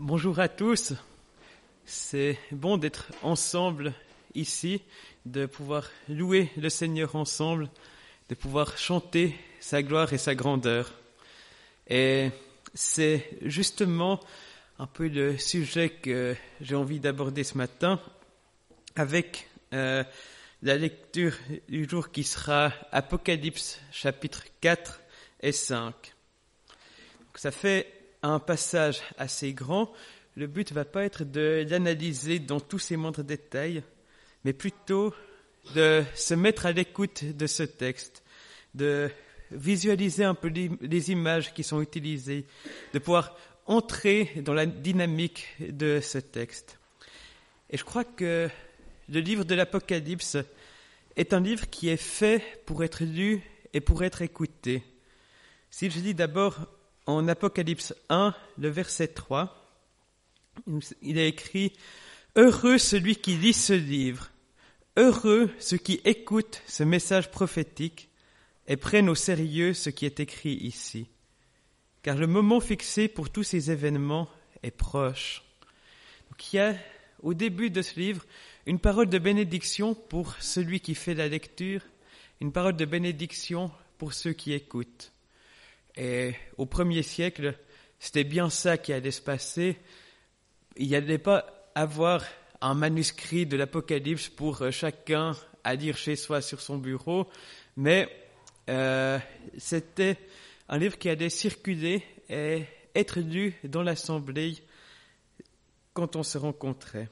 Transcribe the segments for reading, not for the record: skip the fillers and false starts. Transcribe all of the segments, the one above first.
Bonjour à tous, c'est bon d'être ensemble ici, de pouvoir louer le Seigneur ensemble, de pouvoir chanter sa gloire et sa grandeur. Et c'est justement un peu le sujet que j'ai envie d'aborder ce matin avec la lecture du jour qui sera Apocalypse chapitre 4 et 5. Donc ça fait un passage assez grand. Le but ne va pas être de l'analyser dans tous ses moindres détails, mais plutôt de se mettre à l'écoute de ce texte, de visualiser un peu les images qui sont utilisées, de pouvoir entrer dans la dynamique de ce texte. Et je crois que le livre de l'Apocalypse est un livre qui est fait pour être lu et pour être écouté. Si je lis d'abord en Apocalypse 1, le verset 3, il est écrit « Heureux celui qui lit ce livre, heureux ceux qui écoutent ce message prophétique et prennent au sérieux ce qui est écrit ici, car le moment fixé pour tous ces événements est proche. » Donc il y a au début de ce livre une parole de bénédiction pour celui qui fait la lecture, une parole de bénédiction pour ceux qui écoutent. Et au 1er siècle, c'était bien ça qui allait se passer. Il n'y allait pas avoir un manuscrit de l'Apocalypse pour chacun à lire chez soi sur son bureau, mais c'était un livre qui allait circuler et être lu dans l'assemblée quand on se rencontrait.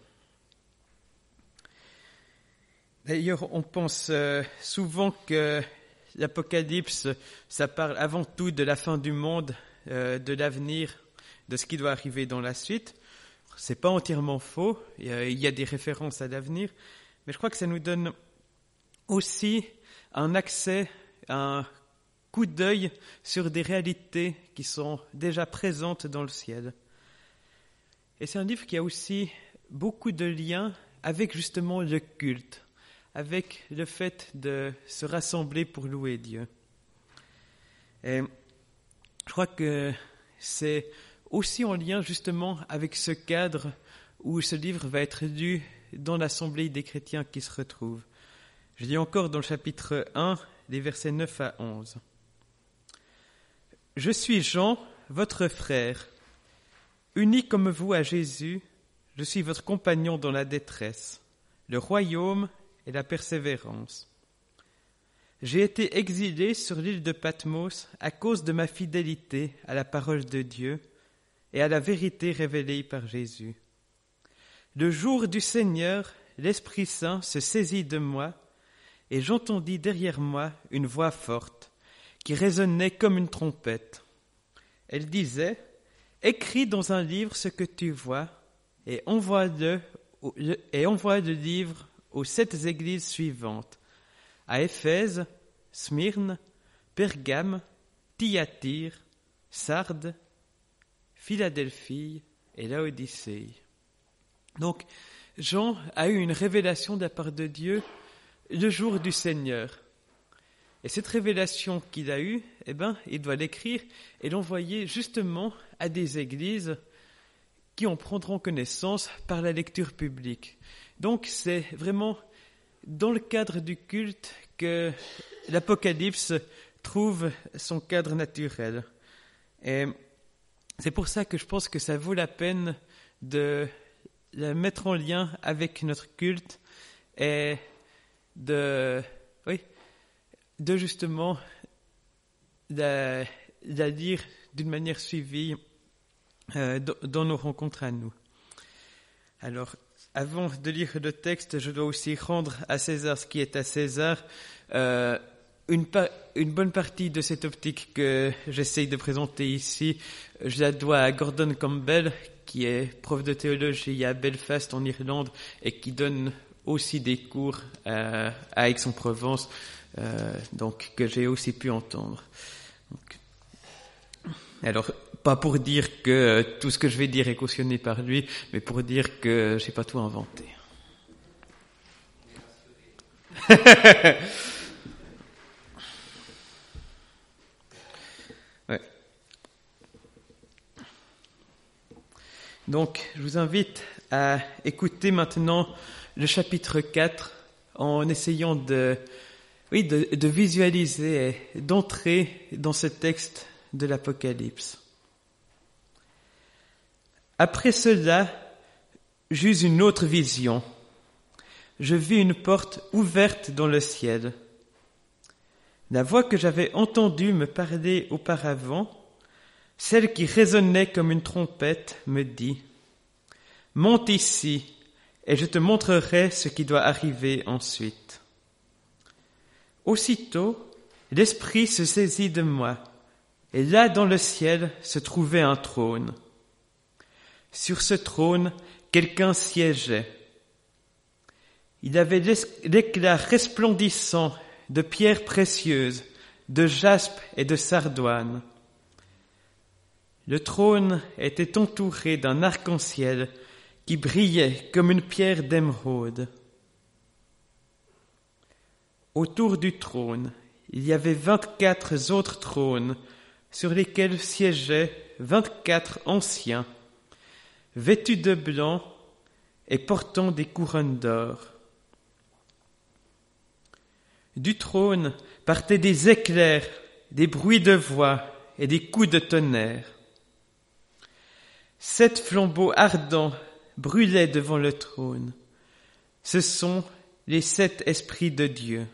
D'ailleurs, on pense souvent que l'Apocalypse, ça parle avant tout de la fin du monde, de l'avenir, de ce qui doit arriver dans la suite. C'est pas entièrement faux, il y a des références à l'avenir, mais je crois que ça nous donne aussi un accès, un coup d'œil sur des réalités qui sont déjà présentes dans le ciel. Et c'est un livre qui a aussi beaucoup de liens avec justement le culte, avec le fait de se rassembler pour louer Dieu. Et je crois que c'est aussi en lien justement avec ce cadre où ce livre va être lu dans l'assemblée des chrétiens qui se retrouvent. Je lis encore dans le chapitre 1, les versets 9 à 11. « Je suis Jean, votre frère, uni comme vous à Jésus, je suis votre compagnon dans la détresse, le royaume et la persévérance. J'ai été exilé sur l'île de Patmos à cause de ma fidélité à la parole de Dieu et à la vérité révélée par Jésus. Le jour du Seigneur, l'Esprit Saint se saisit de moi et j'entendis derrière moi une voix forte qui résonnait comme une trompette. Elle disait « Écris dans un livre ce que tu vois et envoie le livre aux 7 églises suivantes, à Éphèse, Smyrne, Pergame, Thyatire, Sardes, Philadelphie et Laodicée. » Donc, Jean a eu une révélation de la part de Dieu le jour du Seigneur. Et cette révélation qu'il a eue, il doit l'écrire et l'envoyer justement à des églises qui en prendront connaissance par la lecture publique. Donc, c'est vraiment dans le cadre du culte que l'Apocalypse trouve son cadre naturel. Et c'est pour ça que je pense que ça vaut la peine de la mettre en lien avec notre culte et de justement la lire d'une manière suivie dans nos rencontres à nous. Alors, avant de lire le texte, je dois aussi rendre à César ce qui est à César. Une bonne partie de cette optique que j'essaye de présenter ici, je la dois à Gordon Campbell, qui est prof de théologie à Belfast en Irlande et qui donne aussi des cours à Aix-en-Provence, donc que j'ai aussi pu entendre. Alors, pas pour dire que tout ce que je vais dire est cautionné par lui, mais pour dire que j'ai pas tout inventé. Ouais. Donc, je vous invite à écouter maintenant le chapitre 4 en essayant de visualiser et d'entrer dans ce texte de l'Apocalypse. Après cela, j'eus une autre vision. Je vis une porte ouverte dans le ciel. La voix que j'avais entendue me parler auparavant, celle qui résonnait comme une trompette, me dit « Monte ici, et je te montrerai ce qui doit arriver ensuite. » Aussitôt, l'Esprit se saisit de moi, et là dans le ciel se trouvait un trône. Sur ce trône, quelqu'un siégeait. Il avait l'éclat resplendissant de pierres précieuses, de jaspe et de sardoine. Le trône était entouré d'un arc-en-ciel qui brillait comme une pierre d'émeraude. Autour du trône, il y avait 24 autres trônes sur lesquels siégeaient 24 anciens, vêtus de blanc et portant des couronnes d'or. Du trône partaient des éclairs, des bruits de voix et des coups de tonnerre. 7 flambeaux ardents brûlaient devant le trône. Ce sont les 7 esprits de Dieu.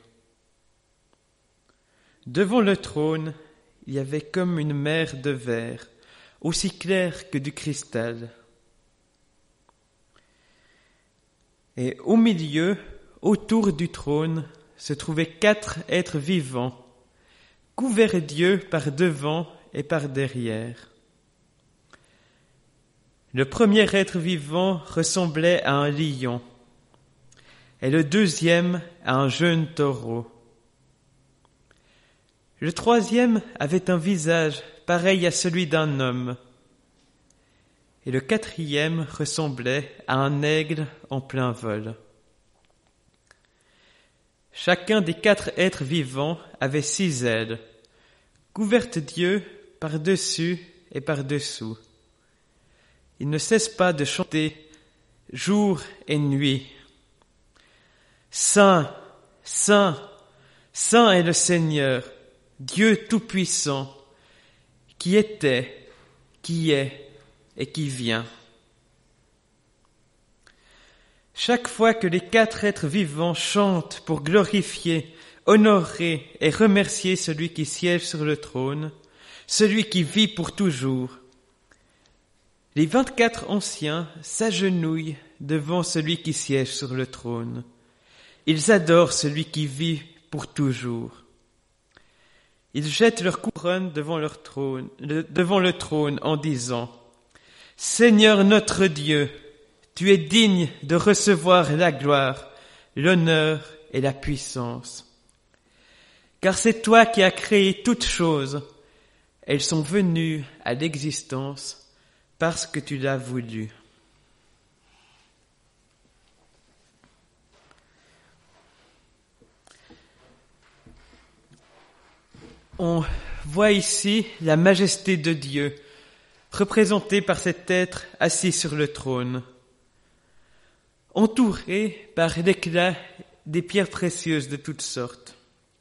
Devant le trône, il y avait comme une mer de verre, aussi claire que du cristal. Et au milieu, autour du trône, se trouvaient 4 êtres vivants, couverts d'yeux par devant et par derrière. Le premier être vivant ressemblait à un lion, et le deuxième à un jeune taureau. Le troisième avait un visage pareil à celui d'un homme, et le quatrième ressemblait à un aigle en plein vol. Chacun des 4 êtres vivants avait 6 ailes, couvertes d'yeux par-dessus et par-dessous. Ils ne cessent pas de chanter jour et nuit. Saint, Saint, Saint est le Seigneur, Dieu Tout-Puissant, qui était, qui est et qui vient. Chaque fois que les 4 êtres vivants chantent pour glorifier, honorer et remercier celui qui siège sur le trône, celui qui vit pour toujours, les 24 anciens s'agenouillent devant celui qui siège sur le trône. Ils adorent celui qui vit pour toujours. Ils jettent leur couronne devant le trône en disant « Seigneur notre Dieu, tu es digne de recevoir la gloire, l'honneur et la puissance. Car c'est toi qui as créé toutes choses. Elles sont venues à l'existence parce que tu l'as voulu. » On voit ici la majesté de Dieu, représentée par cet être assis sur le trône, entouré par l'éclat des pierres précieuses de toutes sortes.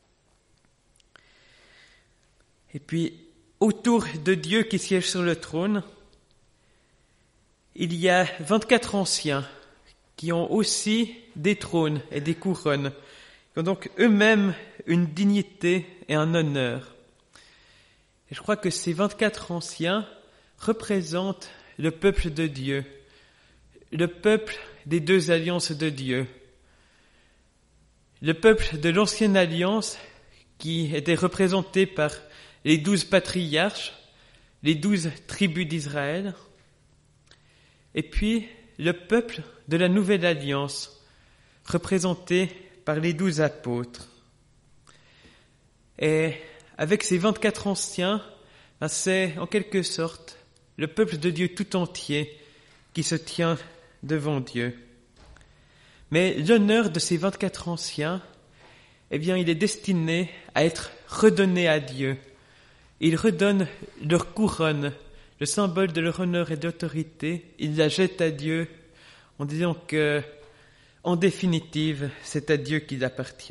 Et puis, autour de Dieu qui siège sur le trône, il y a 24 anciens qui ont aussi des trônes et des couronnes, qui ont donc eux-mêmes une dignité et un honneur. Et je crois que ces 24 anciens représentent le peuple de Dieu, le peuple des 2 alliances de Dieu, le peuple de l'ancienne alliance qui était représenté par les 12 patriarches, les 12 tribus d'Israël, et puis le peuple de la nouvelle alliance, représenté par les 12 apôtres. Et avec ces 24 anciens, c'est en quelque sorte le peuple de Dieu tout entier qui se tient devant Dieu. Mais l'honneur de ces 24 anciens, il est destiné à être redonné à Dieu. Ils redonnent leur couronne, le symbole de leur honneur et d'autorité, ils la jettent à Dieu en disant que, en définitive, c'est à Dieu qu'il appartient.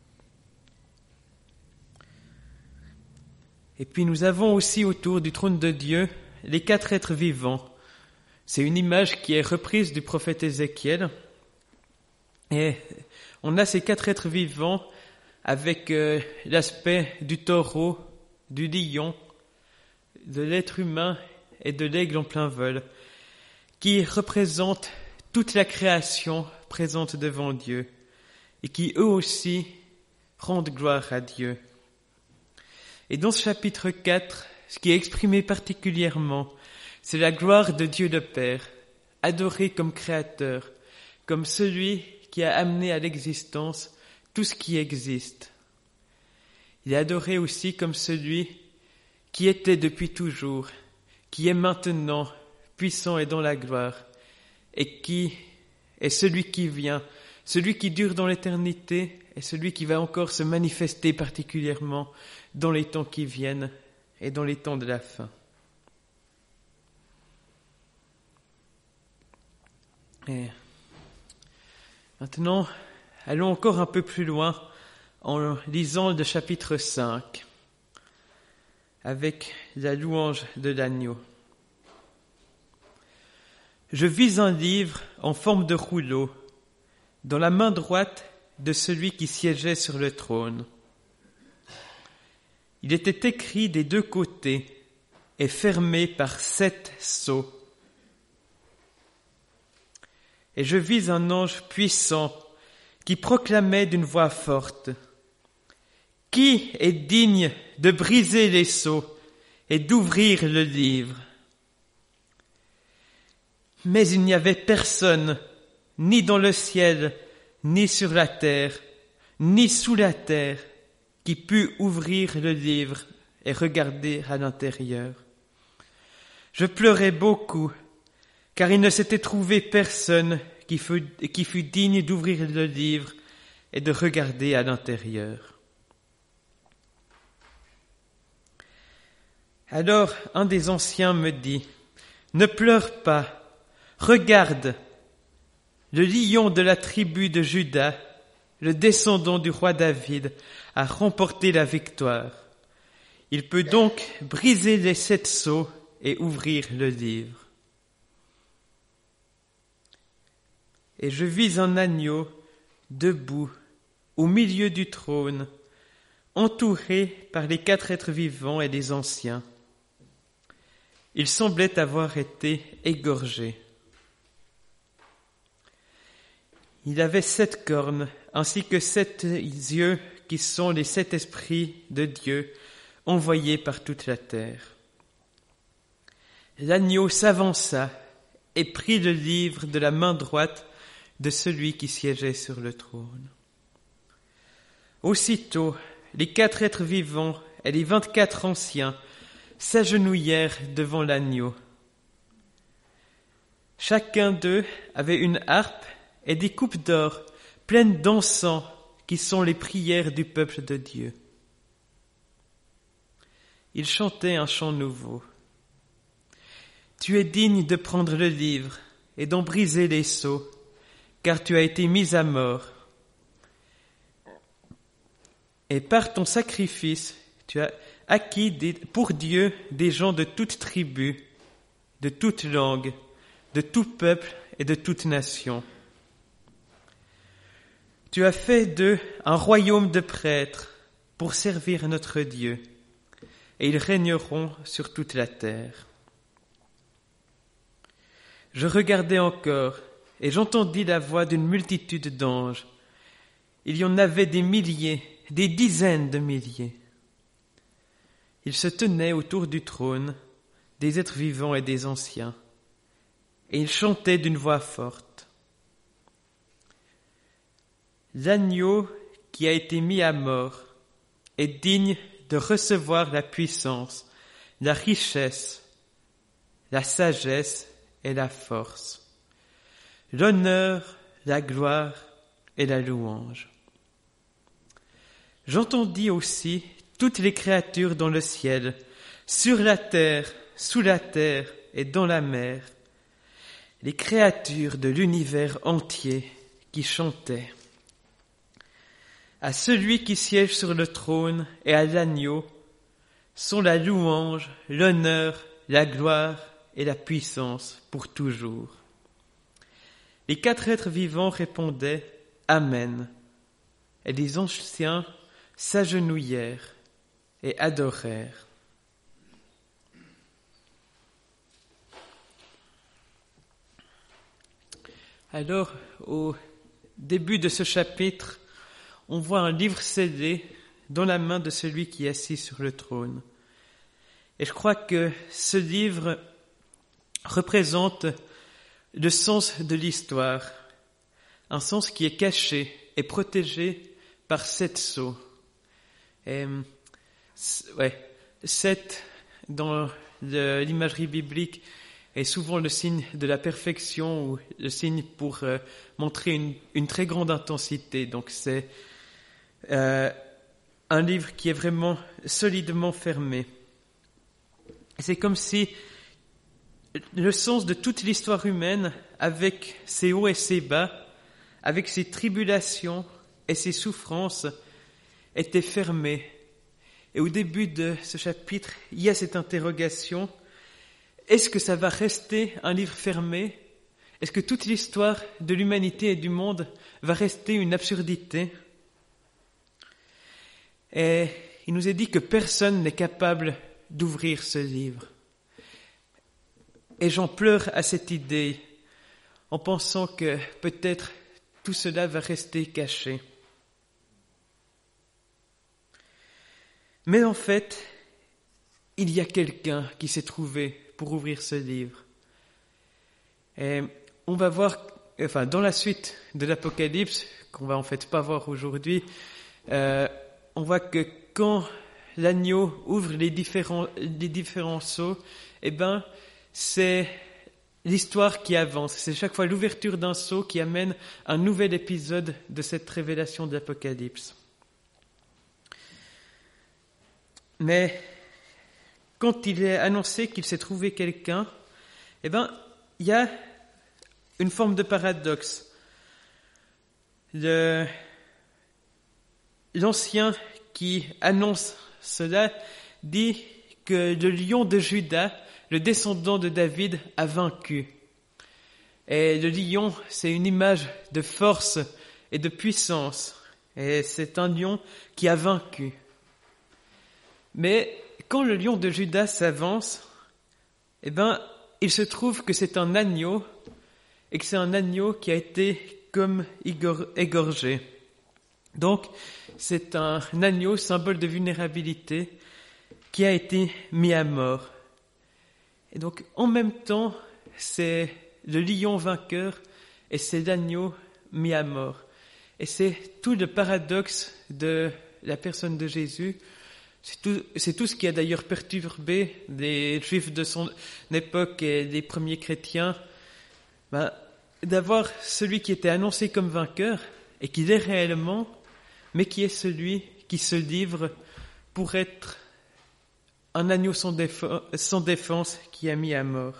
Et puis nous avons aussi autour du trône de Dieu les 4 êtres vivants. C'est une image qui est reprise du prophète Ézéchiel. Et on a ces 4 êtres vivants avec l'aspect du taureau, du lion, de l'être humain et de l'aigle en plein vol, qui représentent toute la création présente devant Dieu et qui eux aussi rendent gloire à Dieu. Et dans ce chapitre 4, ce qui est exprimé particulièrement, c'est la gloire de Dieu le Père, adoré comme créateur, comme celui qui a amené à l'existence tout ce qui existe. Il est adoré aussi comme celui qui était depuis toujours, qui est maintenant puissant et dans la gloire, et qui est celui qui vient, celui qui dure dans l'éternité, et celui qui va encore se manifester particulièrement dans les temps qui viennent et dans les temps de la fin. Et maintenant, allons encore un peu plus loin en lisant le chapitre 5 avec la louange de l'agneau. Je vis un livre en forme de rouleau dans la main droite de celui qui siégeait sur le trône. Il était écrit des 2 côtés et fermé par 7 sceaux. Et je vis un ange puissant qui proclamait d'une voix forte : Qui est digne de briser les sceaux et d'ouvrir le livre ? Mais il n'y avait personne, ni dans le ciel, ni sur la terre, ni sous la terre, qui put ouvrir le livre et regarder à l'intérieur. Je pleurais beaucoup, car il ne s'était trouvé personne qui fût digne d'ouvrir le livre et de regarder à l'intérieur. Alors un des anciens me dit : Ne pleure pas, regarde, le lion de la tribu de Juda, le descendant du roi David, a remporté la victoire. Il peut donc briser les 7 sceaux et ouvrir le livre. Et je vis un agneau debout au milieu du trône, entouré par les 4 êtres vivants et les anciens. Il semblait avoir été égorgé. Il avait 7 cornes, ainsi que 7 yeux qui sont les 7 esprits de Dieu envoyés par toute la terre. L'agneau s'avança et prit le livre de la main droite de celui qui siégeait sur le trône. Aussitôt, les 4 êtres vivants et les 24 anciens s'agenouillèrent devant l'agneau. Chacun d'eux avait une harpe et des coupes d'or pleines d'encens qui sont les prières du peuple de Dieu. Ils chantaient un chant nouveau. Tu es digne de prendre le livre et d'en briser les sceaux, car tu as été mis à mort. Et par ton sacrifice, tu as acquis pour Dieu des gens de toute tribu, de toute langue, de tout peuple et de toute nation. Tu as fait d'eux un royaume de prêtres pour servir notre Dieu, et ils régneront sur toute la terre. Je regardai encore, et j'entendis la voix d'une multitude d'anges. Il y en avait des milliers, des dizaines de milliers. Ils se tenaient autour du trône, des êtres vivants et des anciens, et ils chantaient d'une voix forte. L'agneau qui a été mis à mort est digne de recevoir la puissance, la richesse, la sagesse et la force, l'honneur, la gloire et la louange. J'entendis aussi toutes les créatures dans le ciel, sur la terre, sous la terre et dans la mer, les créatures de l'univers entier qui chantaient. À celui qui siège sur le trône et à l'agneau sont la louange, l'honneur, la gloire et la puissance pour toujours. Les 4 êtres vivants répondaient « Amen ». Et les anciens s'agenouillèrent et adorèrent. Alors, au début de ce chapitre, on voit un livre scellé dans la main de celui qui est assis sur le trône. Et je crois que ce livre représente le sens de l'histoire, un sens qui est caché et protégé par 7 sceaux. Et, 7 dans l'imagerie biblique est souvent le signe de la perfection ou le signe pour montrer une très grande intensité. Donc c'est un livre qui est vraiment solidement fermé. C'est comme si le sens de toute l'histoire humaine, avec ses hauts et ses bas, avec ses tribulations et ses souffrances, était fermé. Et au début de ce chapitre, il y a cette interrogation: est-ce que ça va rester un livre fermé? Est-ce que toute l'histoire de l'humanité et du monde va rester une absurdité? Et il nous est dit que personne n'est capable d'ouvrir ce livre. Et j'en pleure à cette idée, en pensant que peut-être tout cela va rester caché. Mais en fait, il y a quelqu'un qui s'est trouvé pour ouvrir ce livre. Et on va voir, dans la suite de l'Apocalypse, qu'on va en fait pas voir aujourd'hui, on voit que quand l'agneau ouvre les différents sceaux, c'est l'histoire qui avance. C'est chaque fois l'ouverture d'un sceau qui amène un nouvel épisode de cette révélation de l'Apocalypse. Mais quand il est annoncé qu'il s'est trouvé quelqu'un, il y a une forme de paradoxe. L'ancien qui annonce cela dit que le lion de Juda, le descendant de David, a vaincu. Et le lion, c'est une image de force et de puissance. Et c'est un lion qui a vaincu. Mais quand le lion de Juda s'avance, il se trouve que c'est un agneau, et que c'est un agneau qui a été comme égorgé. Donc, c'est un agneau, symbole de vulnérabilité, qui a été mis à mort. Et donc, en même temps, c'est le lion vainqueur et c'est l'agneau mis à mort. Et c'est tout le paradoxe de la personne de Jésus. C'est tout ce qui a d'ailleurs perturbé les Juifs de son époque et les premiers chrétiens, d'avoir celui qui était annoncé comme vainqueur et qui l'est réellement, mais qui est celui qui se livre pour être un agneau sans défense qui a mis à mort.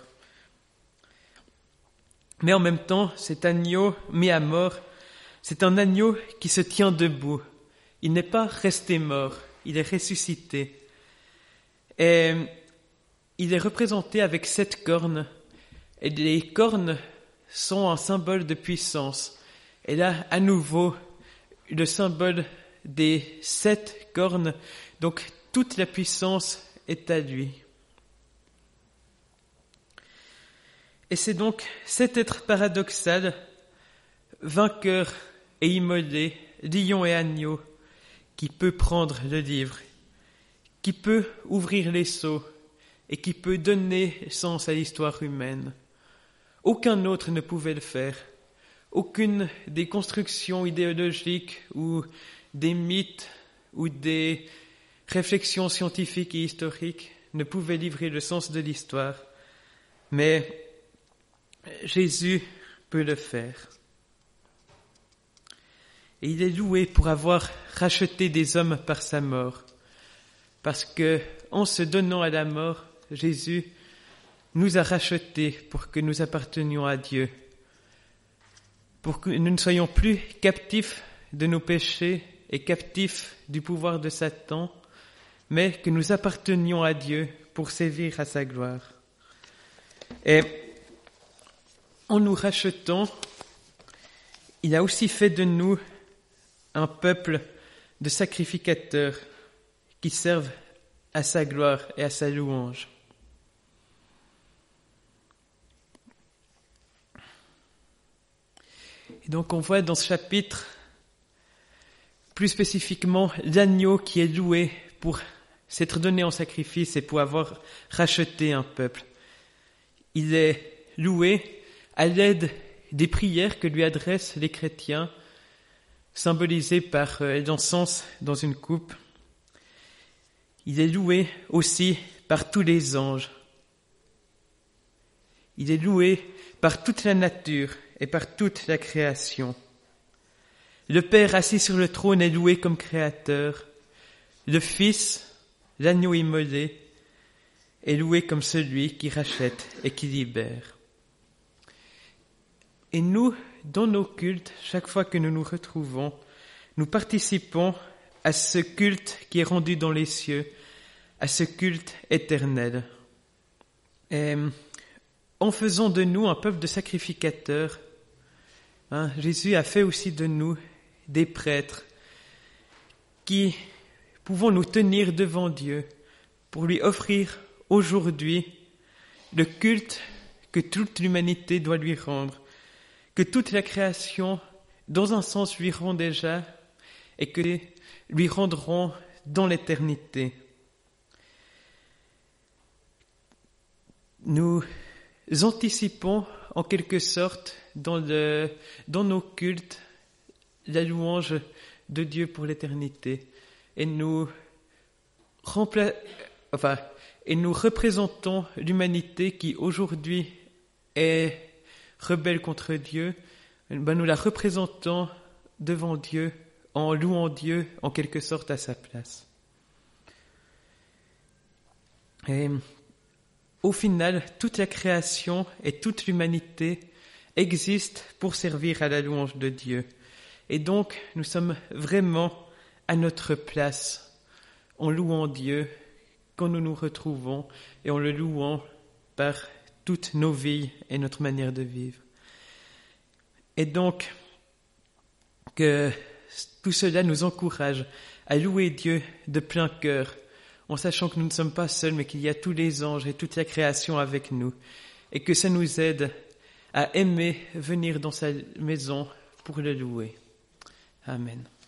Mais en même temps, cet agneau mis à mort, c'est un agneau qui se tient debout. Il n'est pas resté mort, il est ressuscité. Et il est représenté avec 7 cornes. Et les cornes sont un symbole de puissance. Et là, à nouveau, le symbole des 7 cornes. Donc, toute la puissance est à lui. Et c'est donc cet être paradoxal, vainqueur et immolé, lion et agneau, qui peut prendre le livre, qui peut ouvrir les sceaux et qui peut donner sens à l'histoire humaine. Aucun autre ne pouvait le faire. Aucune des constructions idéologiques ou des mythes ou des réflexions scientifiques et historiques ne pouvait livrer le sens de l'histoire. Mais Jésus peut le faire. Et il est loué pour avoir racheté des hommes par sa mort. Parce que, en se donnant à la mort, Jésus nous a rachetés pour que nous appartenions à Dieu, pour que nous ne soyons plus captifs de nos péchés et captifs du pouvoir de Satan, mais que nous appartenions à Dieu pour servir à sa gloire. Et en nous rachetant, il a aussi fait de nous un peuple de sacrificateurs qui servent à sa gloire et à sa louange. Et donc on voit dans ce chapitre, plus spécifiquement, l'agneau qui est loué pour s'être donné en sacrifice et pour avoir racheté un peuple. Il est loué à l'aide des prières que lui adressent les chrétiens, symbolisées par l'encens dans une coupe. Il est loué aussi par tous les anges. Il est loué par toute la nature et par toute la création. Le Père assis sur le trône est loué comme créateur. Le Fils, l'agneau immolé, est loué comme celui qui rachète et qui libère. Et nous, dans nos cultes, chaque fois que nous nous retrouvons, nous participons à ce culte qui est rendu dans les cieux, à ce culte éternel. Et en faisant de nous un peuple de sacrificateurs, Jésus a fait aussi de nous des prêtres qui pouvons nous tenir devant Dieu pour lui offrir aujourd'hui le culte que toute l'humanité doit lui rendre, que toute la création, dans un sens, lui rend déjà et que lui rendront dans l'éternité. Nous anticipons en quelque sorte dans nos cultes la louange de Dieu pour l'éternité et nous représentons l'humanité qui aujourd'hui est rebelle contre Dieu. Nous la représentons devant Dieu en louant Dieu en quelque sorte à sa place. Et au final, toute la création et toute l'humanité existent pour servir à la louange de Dieu. Et donc, nous sommes vraiment à notre place en louant Dieu quand nous nous retrouvons et en le louant par toutes nos vies et notre manière de vivre. Et donc, que tout cela nous encourage à louer Dieu de plein cœur, en sachant que nous ne sommes pas seuls, mais qu'il y a tous les anges et toute la création avec nous, et que ça nous aide à aimer venir dans sa maison pour le louer. Amen.